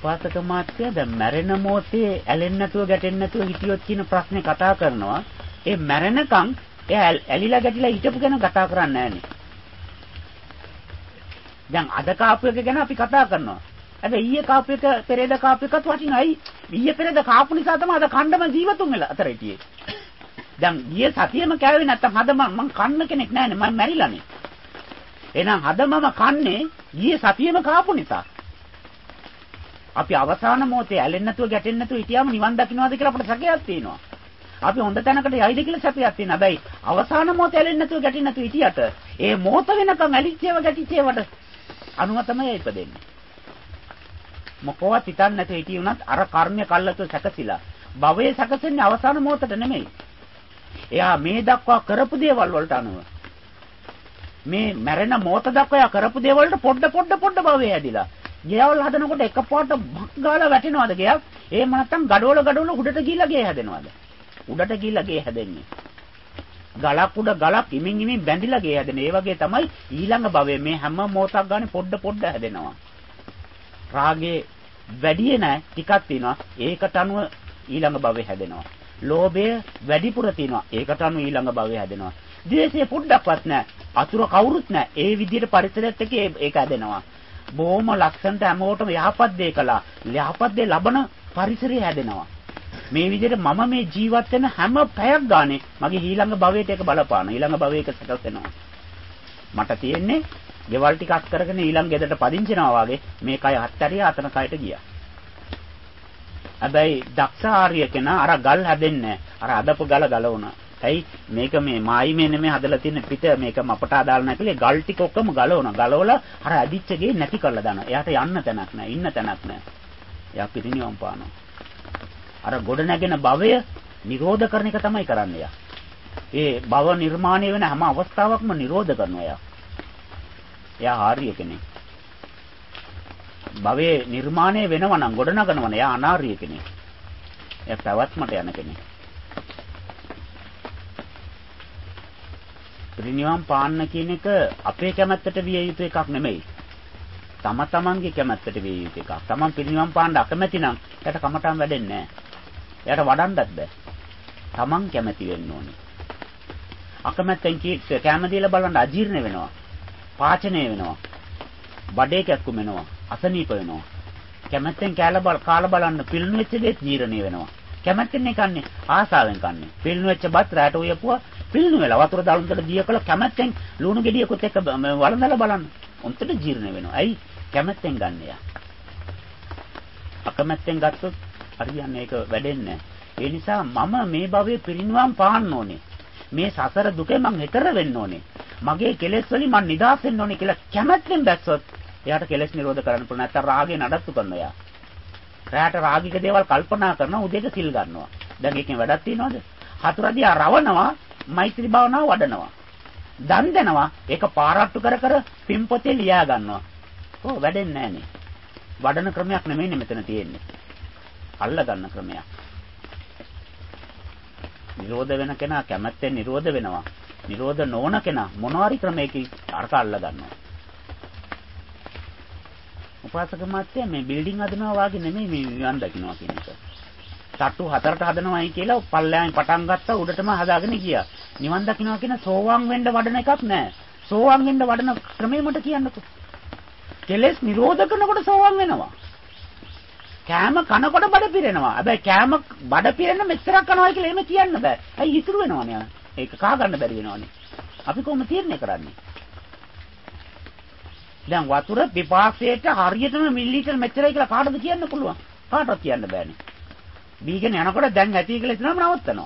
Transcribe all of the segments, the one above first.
උපාසක මාත්‍යා දැන් මැරෙන මොහොතේ ඇලෙන්නේ නැතුව ගැටෙන්නේ නැතුව හිටියොත් කියන ප්‍රශ්නේ කතා කරනවා. ඒ මැරෙනකන් එයා ඇලිලා ගැටිලා හිටපු ගැන කතා කරන්නේ නැහනේ. දැන් අද කාපු එක ගැන අපි කතා කරනවා. හැබැයි ඊයේ කාපු එක පෙරේද කාපු එකත් වටිනයි. ඊයේ පෙරේද කාපු නිසා තමයි අද කණ්ඩම ජීවතුන් වෙලා අතර හිටියේ. දැන් ඊයේ සතියෙම කෑවේ නැත්තම් අද මං කන්න කෙනෙක් නැහැනේ මම මැරිලානේ. එහෙනම් අද මම කන්නේ ඊයේ සතියෙම කාපු නිසා. අපි අවසාන මොහොතේ ඇලෙන්නේ නැතුව ගැටෙන්නේ නැතුව හිටියාම නිවන් දකින්නවාද කියලා අපිට සැකයක් තියෙනවා. අපි හොඳ තැනකට යයිද කියලා සැකයක් තියෙනවා. හැබැයි අවසාන මොහොතේ ඇලෙන්නේ නැතුව ගැටෙන්නේ නැතුව හිටියට ඒ මොහොත වෙනකන් ඇලිච්චේව ගැටිච්චේවට අනුව තමයි ඉපදෙන්නේ. මොකවත් හිතන්නේ නැතුව හිටියුණත් අර කර්මය කල්ලාතු සැකසිලා. භවයේ සැකසෙන්නේ අවසාන මොහොතට නෙමෙයි. එයා මේ දක්වා කරපු දේවල් වලට අනුව මේ මැරෙන මොහොත දක්වා කරපු දේවල් වලට පොඩ භවයේ ඇදිලා. ගෙයවල් හදනකොට එකපාරට බක් ගාලා වැටෙනවද ගෙයක්? එහෙම නැත්නම් gadවල උඩට ගිහිල්ලා ගේ හැදෙනවද? උඩට ගිහිල්ලා ගේ හැදෙන්නේ. ගලක් උඩ ගලක් ඉමින් බැඳිලා ගේ හැදෙන. ඒ වගේ තමයි ඊළඟ භවයේ මේ හැම මොහොතක් ගානේ පොඩ හැදෙනවා. රාගේ වැඩි නැහැ ටිකක් තියෙනවා. ඒකට අනුව ඊළඟ භවයේ හැදෙනවා. ලෝභය වැඩිපුර තියෙනවා. ඒකට අනුව ඊළඟ භවයේ හැදෙනවා. ද්වේෂය පොඩ්ඩක්වත් නැහැ. අතුරු කවුරුත් නැහැ. ඒ විදිහට පරිසරයත් එක්ක ඒක හැදෙනවා. බොහොම ලක්ෂණට හැමෝටම යහපත් දේ කළා. යහපත් දේ ලබන පරිසරය හැදෙනවා. මේ විදිහට මම මේ ජීවත් වෙන හැම පැයක් ගානේ මගේ ඊළඟ භවයට ඒක බලපාන. ඊළඟ භවයක සකස් වෙනවා. මට තියෙන්නේ ගෙවල් ටික අත් කරගෙන ඊළඟ ගෙදරට පදිංචිනවා වගේ මේ කය අත්තරිය අතන කයට ගියා. හැබැයි දක්ෂ ආර්ය කෙනා අර ගල් හැදෙන්නේ අර අදපු ගල ගලවුණා. ඇයි මේක මේ මායිමේ නෙමෙයි හදලා තියෙන පිට මේක මපට අදාළ නැහැ කියලා ගල් ටික ඔක්කොම ගලවනවා. ගලවලා අර අදිච්ච ගේ නැති කරලා දානවා. එයාට යන්න තැනක් නැහැ, ඉන්න තැනක් නැහැ. එයා පිටිනියම් පානවා. අර ගොඩ නැගෙන භවය නිරෝධ කරන එක තමයි කරන්නේ එයා. ඒ භව නිර්මාණය වෙන හැම අවස්ථාවකම නිරෝධ කරනවා එයා. එයා ආර්ය කෙනෙක්. භවයේ නිර්මාණය වෙනවා නම් ගොඩ නගනවා නම් එයා අනාර්ය කෙනෙක්. එයා පැවැත්මට යන කෙනෙක්. පිරිනිවන් පාන්න කියන එක අපේ කැමැත්තට විය යුතු එකක් නෙමෙයි. තම තමන්ගේ කැමැත්තට විය යුතු එකක්. තමන් පිරිනිවන් පාන්න අකමැති නම් එයාට කමටන් වැඩෙන්නේ නැහැ. එයාට වඩන්නත් බෑ. තමන් කැමැති වෙන්න ඕනේ. අකමැත්තෙන් කැම දීලා බලන්න අජීර්ණ වෙනවා. පාචනය වෙනවා. බඩේ කැක්කුම වෙනවා. අසනීප වෙනවා. කැමැත්තෙන් කාලා බලන්න පිළිණු වෙච්ච දෙයක් ජීර්ණය වෙනවා. කැමැත්තෙන් කන්නේ ආසාවෙන් කන්නේ. පිළිණු වෙච්ච බත් රැට උයපුවා පිළිණු වෙලා වතුර දාලුන්ට දිය කළ කැමැත්තෙන් ලුණු ගෙඩියකුත් එක්ක වළඳලා බලන්න. උන්ට ජීර්ණ වෙනවා. ඇයි? කැමැත්තෙන් ගන්න යා. අකමැත්තෙන් ගත්තොත් හරියන්නේ ඒක වැඩෙන්නේ නැහැ. ඒ නිසා මම මේ භවයේ පිරිනිවන් පාන්න ඕනේ. මේ සසර දුකේ මං ඈතර වෙන්න ඕනේ. මගේ කෙලෙස් වලින් මං නිදහස් වෙන්න ඕනේ කියලා කැමැත්තෙන් දැක්සොත් එයාට කෙලෙස් නිරෝධ කරන්න පුළුවන්. නැත්නම් රාගේ නඩත්තු කරනවා එයා. රැයට රාගික දේවල් කල්පනා කරනවා උදේට සිල් ගන්නවා. දැන් එකෙන් වැඩක් තියනවද? හතුරදියා රවනවා මෛත්‍රී භාවනාව වඩනවා. දන් දෙනවා ඒක පාරට්ටු කර පින්පොතේ ලියා ගන්නවා. ඔව් වැඩෙන්නේ නැහනේ. වඩන ක්‍රමයක් නෙමෙයි මෙතන තියෙන්නේ. අල්ල ගන්න ක්‍රමයක්. නිරෝධ වෙන කෙනා කැමැත්තෙන් නිරෝධ වෙනවා. නිරෝධ නොවන කෙනා මොනවාරි ක්‍රමයකින් අරක අල්ල ගන්නවා. උපාසක මාත්‍යා මේ බිල්ඩින් හදනවා වාගේ නෙමෙයි මේ නිවන් දකින්නවා කියන එක. තට්ටු 4ට හදනවායි කියලා පල්ලෑන් පටන් ගත්තා උඩටම හදාගෙන ගියා. නිවන් දකින්නවා කියන සෝවාන් වෙන්න වඩන එකක් නෑ. සෝවාන් වෙන්න වඩන ක්‍රමය මට කියන්නකෝ. කෙලෙස් නිරෝධ කරනකොට සෝවාන් වෙනවා. කෑම කනකොට බඩ පිරෙනවා. හැබැයි කෑම බඩ පිරෙන්න මෙච්චරක් කනවා කියලා එහෙම කියන්න බෑ. ඇයි ඉතුරු වෙනවනේ. ඒක කා ගන්න බැරි වෙනවනේ. අපි කොහොම තීරණය කරන්නේ? දැන් වතුර පිපාසයට හරියටම මිලිලීටර් මෙච්චරයි කියලා කාටද කියන්න පුළුවන්? කාටවත් කියන්න බෑනේ. බීගෙන යනකොට දැන් ඇති කියලා හිතනම නවත්තනවා.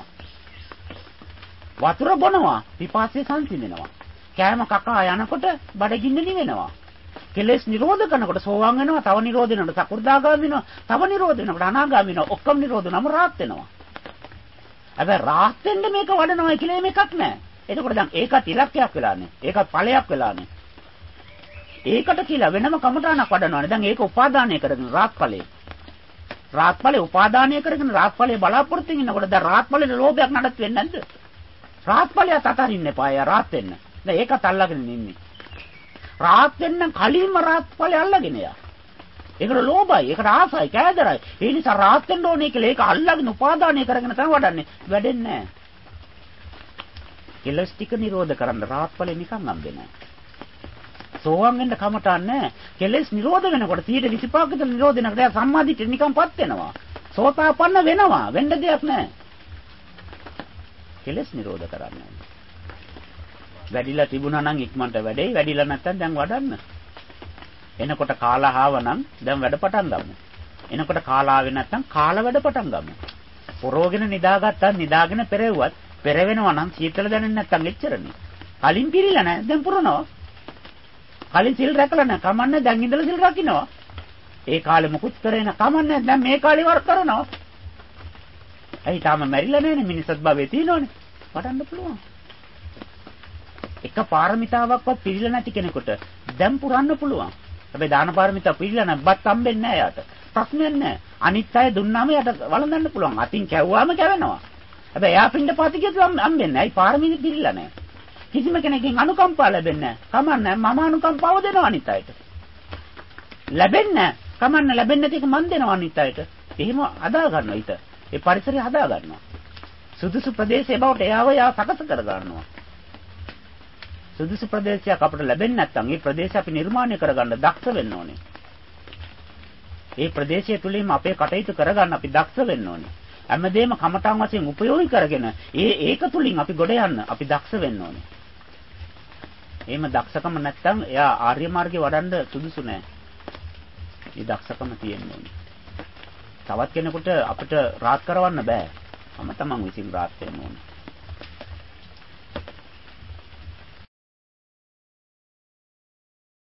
වතුර බොනවා පිපාසය සංසිඳෙනවා. කෑම කකා යනකොට බඩගින්න නිවෙනවා. කෙලෙස් නිරෝධ කරනකොට සෝවාන් වෙනවා, තව නිරෝධ වෙනකොට සකු르දාගාමී වෙනවා, තව නිරෝධ වෙනකොට අනාගාමී වෙනවා. ඔක්කොම නිරෝධ වුණාම රාහත් වෙනවා. හැබැයි රාහත් වෙන්න මේක වඩනවා කියලා මේකක් නැහැ. එතකොට දැන් ඒකත් ඉලක්කයක් වෙලානේ. ඒකත් ඵලයක් වෙලානේ. ඒකට කියලා වෙනම කමඨාණක් වඩනවානේ. දැන් ඒක උපාදානය කරගෙන රාහත් ඵලේ. රාහත් ඵලේ උපාදානය කරගෙන රාහත් ඵලේ බලාපොරොත්තු වෙනකොට දැන් රාහත් ඵලේ ලෝභයක් නඩත් වෙන්නේ නැද්ද? රාහත් ඵලයට අතරින්න එපා. යා රාහත් වෙන්න. දැන් ඒකත් අල්ලගෙන ඉන්නේ. රාහත් වෙන්න කලින්ම රාහත් ඵලය අල්ලගෙන යා. ඒකට ලෝභයි, ඒකට ආසයි, කෑදරයි. ඒ නිසා රාත් වෙන්න ඕනේ කියලා ඒක අල්ලගෙන උපාදානය කරගෙන තමයි වඩන්නේ. වැඩෙන්නේ නැහැ. කෙලස් ටික නිරෝධ කරන්න රාත්පලෙ නිකන් හම්බෙන්නේ නැහැ. සෝවාන් වෙන්න කමටක් නැහැ. කෙලස් නිරෝධ වෙනකොට 125ක විතර නිරෝධ වෙනකොට එයා සම්මාදිට නිකන්පත් වෙනවා. සෝතාපන්න වෙනවා. වෙන්න දෙයක් නැහැ. කෙලස් නිරෝධ කරන්නේ. වැඩිලා තිබුණා නම් ඉක්මනට වැඩේ, වැඩිලා නැත්නම් දැන් වඩන්න. එනකොට කාලා ආවනම් දැන් වැඩ පටන් ගමු. එනකොට කාලා ආවේ නැත්නම් කාලා වැඩ පටන් ගමු. පොරෝගෙන නිදාගත්තා නිදාගෙන පෙරෙව්වත් පෙරවෙනවා නම් සීතල දැනෙන්නේ නැත්නම් එච්චරනේ. කලින් පිළිලා නැහැ දැන් පුරනවා. කලින් සිල් රැකලා නැහැ කමන්නේ දැන් ඉඳලා සිල් රකින්නවා. ඒ කාලේ මුකුත් කරේ නැහැ කමන්නේ දැන් මේ කාලේ වර කරනවා. ඇයි තාම මැරිලා නැන්නේ මිනිස්සුත් භවයේ තියෙනවනේ. වඩන්න පුළුවන්. එක පාරමිතාවක්වත් පිළිලා නැති කෙනෙකුට දැන් පුරන්න පුළුවන්. හැබැයි දාන පාරමිතාව පිළිලා නැබ්බත් හම්බෙන්නේ නැහැ යාට. ප්‍රශ්නයක් නැහැ. අනිත් අය දුන්නාම යට වළඳන්න පුළුවන්. අතින් කැවුවාම කැවෙනවා. හැබැයි එයා පින්ඩ පාතිකෙත් හම්බෙන්නේ නැහැ. ඒ පාරමිත පිළිලා නැහැ. කිසිම කෙනෙක්ගෙන් අනුකම්පාව ලැබෙන්නේ නැහැ. කමන්නේ මම අනුකම්පාව දෙනවා අනිත් අයට. ලැබෙන්නේ නැහැ. කමන්නේ ලැබෙන්නේ නැති එක මන් දෙනවා අනිත් අයට. එහෙම හදා ගන්නවා ඊට. ඒ පරිසරය හදා ගන්නවා. සුදුසු ප්‍රදේශයේ බවට එයාව සකස් කර ගන්නවා. සුදුසු ප්‍රදේශයක් අපිට ලැබෙන්නේ නැත්නම් ඒ ප්‍රදේශය අපි නිර්මාණය කරගන්න දක්ෂ වෙන්න ඕනේ. ඒ ප්‍රදේශය තුලින්ම අපේ කටයුතු කරගන්න අපි දක්ෂ වෙන්න ඕනේ. හැමදේම කමඨාන් වශයෙන් උපයෝගී කරගෙන ඒක තුලින් අපි ගොඩ යන්න අපි දක්ෂ වෙන්න ඕනේ. එහෙම දක්ෂකම නැත්නම් එයා ආර්ය මාර්ගේ වඩන්න සුදුසු නෑ. මේ දක්ෂකම තියෙන්න ඕනේ. තවත් කෙනෙකුට අපිට රාත් කරවන්න බෑ. මම තමන් විසින් රාත් වෙන්න ඕනේ.